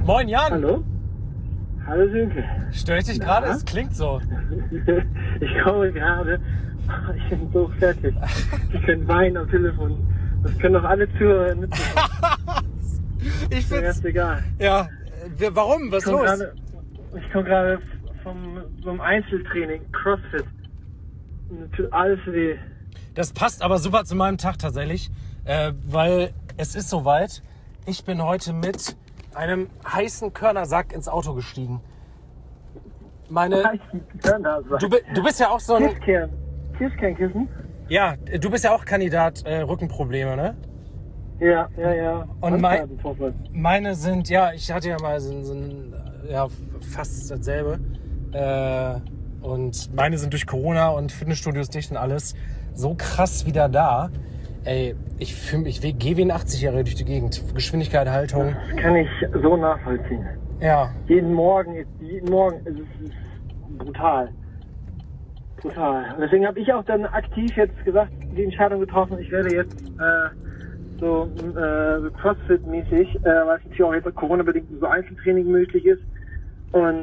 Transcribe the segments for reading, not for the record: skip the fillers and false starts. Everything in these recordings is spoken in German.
Moin Jan. Hallo? Hallo Sönke. Störe ich dich gerade? Es klingt so. Ich komme gerade. Ich bin so fertig. Ich kann weinen am Telefon. Das können doch alle Zuhörer mitbekommen. Ich Mir find's... ist egal. Ja, warum? Was ist los? Ich komme gerade vom so einem Einzeltraining, CrossFit. Mir tut alles weh. Das passt aber super zu meinem Tag tatsächlich, weil es ist soweit. Ich bin heute mit einem heißen Körnersack ins Auto gestiegen. Du bist ja auch so ein... Kirschkernkissen? Ja, du bist ja auch Kandidat Rückenprobleme, ne? Ja. Und meine sind, ja, ich hatte ja mal ja, fast dasselbe. Und meine sind durch Corona und Fitnessstudios dicht und alles so krass wieder da. Ey, ich gehe wie ein 80-Jähriger durch die Gegend. Geschwindigkeit, Haltung. Das kann ich so nachvollziehen. Ja. Jeden Morgen ist es brutal. Brutal. Und deswegen habe ich auch dann aktiv jetzt gesagt, die Entscheidung getroffen, ich werde jetzt so CrossFit-mäßig, weil es natürlich auch jetzt Corona-bedingt so Einzeltraining möglich ist. Und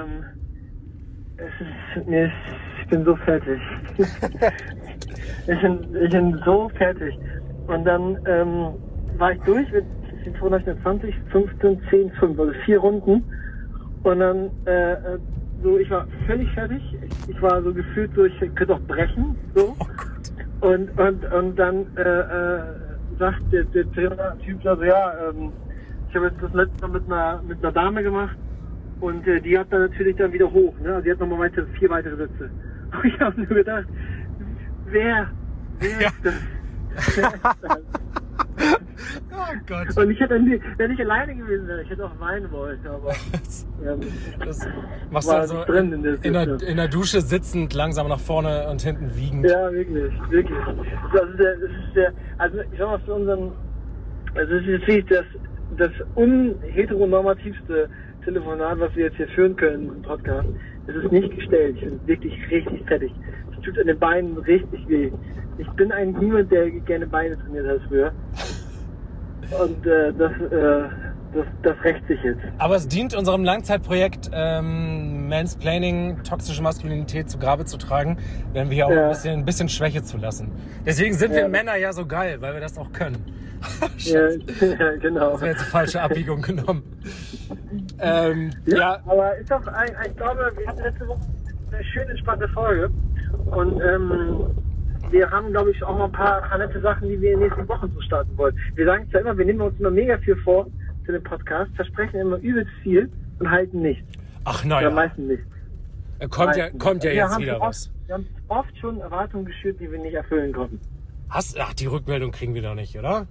ich bin so fertig. Ich bin so fertig. Und dann war ich durch mit 20, 15, 10, 5, also 4 Runden. Und dann ich war völlig fertig. Ich war so gefühlt so, ich könnte auch brechen. So. Oh Und dann sagt der Trainertyp so, ja, ich habe jetzt das letzte Mal mit einer Dame gemacht. Und die hat dann natürlich dann wieder hoch, ne? Also die hat nochmal 4 weitere Sätze. Und ich habe nur gedacht, wer ist das? Wer ist das? Oh Gott. Und ich hätte, wenn ich alleine gewesen wäre, ich hätte auch weinen wollen, aber das machst du also in der Dusche sitzend, langsam nach vorne und hinten wiegend. Ja, wirklich. Also ich sag mal, für unseren, also das ist jetzt wirklich das unheteronormativste Telefonat, was wir jetzt hier führen können im Podcast. Es ist nicht gestellt. Ich bin wirklich richtig fertig. Es tut an den Beinen richtig weh. Ich bin eigentlich niemand, der gerne Beine trainiert hat früher. Und das rächt sich jetzt. Aber es dient unserem Langzeitprojekt Mansplaining, toxische Maskulinität zu Grabe zu tragen, wenn wir hier auch ein bisschen Schwäche zu lassen. Deswegen sind wir Männer ja so geil, weil wir das auch können. Ja, genau. Das wäre jetzt eine falsche Abbiegung genommen. Ja, aber ist doch, ich glaube, wir hatten letzte Woche eine schön entspannte Folge. Und wir haben, glaube ich, auch noch ein paar nette Sachen, die wir in den nächsten Wochen so starten wollen. Wir sagen es ja immer, wir nehmen uns immer mega viel vor für den Podcast, versprechen immer übelst viel und halten nichts. Ach naja. Oder meistens nichts. Kommt ja jetzt wieder was. Wir haben oft schon Erwartungen geschürt, die wir nicht erfüllen konnten. Die Rückmeldung kriegen wir doch nicht, oder?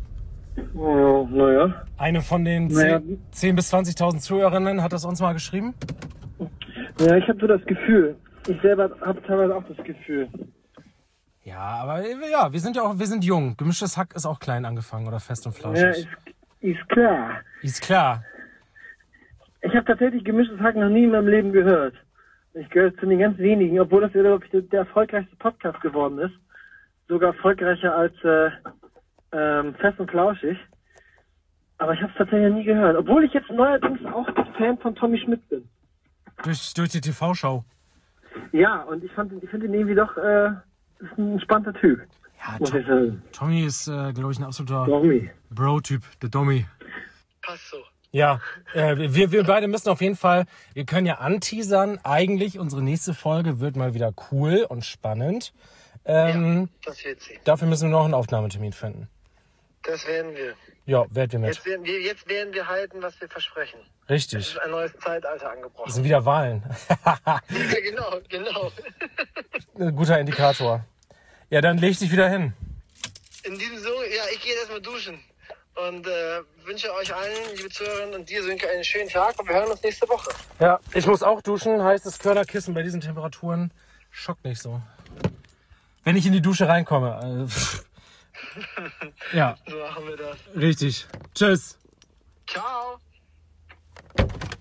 Oh, naja. Eine von den 10.000 bis 20.000 Zuhörerinnen hat das uns mal geschrieben? Ja, ich habe so das Gefühl. Ich selber habe teilweise auch das Gefühl. Ja, aber ja, wir sind jung. Gemischtes Hack ist auch klein angefangen oder fest und flauschig. Ja, ist klar. Ist klar. Ich habe tatsächlich Gemischtes Hack noch nie in meinem Leben gehört. Ich gehöre zu den ganz wenigen, obwohl das glaube ich der erfolgreichste Podcast geworden ist. Sogar erfolgreicher als Fest und Flauschig. Aber ich habe es tatsächlich noch nie gehört. Obwohl ich jetzt neuerdings auch Fan von Tommy Schmidt bin. Durch die TV-Show. Ja, und ich finde ihn irgendwie doch ist ein entspannter Typ. Ja, Tommy ist, glaube ich, ein absoluter Bro-Typ, der Tommy. Passt so. Ja, wir beide müssen auf jeden Fall, wir können ja anteasern, eigentlich unsere nächste Folge wird mal wieder cool und spannend. Das wird sie. Dafür müssen wir noch einen Aufnahmetermin finden. Das werden wir. Ja, werden wir mit. Jetzt werden wir halten, was wir versprechen. Richtig. Es ist ein neues Zeitalter angebrochen. Das sind wieder Wahlen. Ja, genau. Ein guter Indikator. Ja, dann leg dich wieder hin. In diesem Sinne, ja, ich gehe erstmal duschen. Und wünsche euch allen, liebe Zuhörerinnen und dir, Sönke, einen schönen Tag. Und wir hören uns nächste Woche. Ja, ich muss auch duschen. Heißes Körnerkissen bei diesen Temperaturen. Schockt nicht so. Wenn ich in die Dusche reinkomme. Ja. So machen wir das. Richtig. Tschüss. Ciao.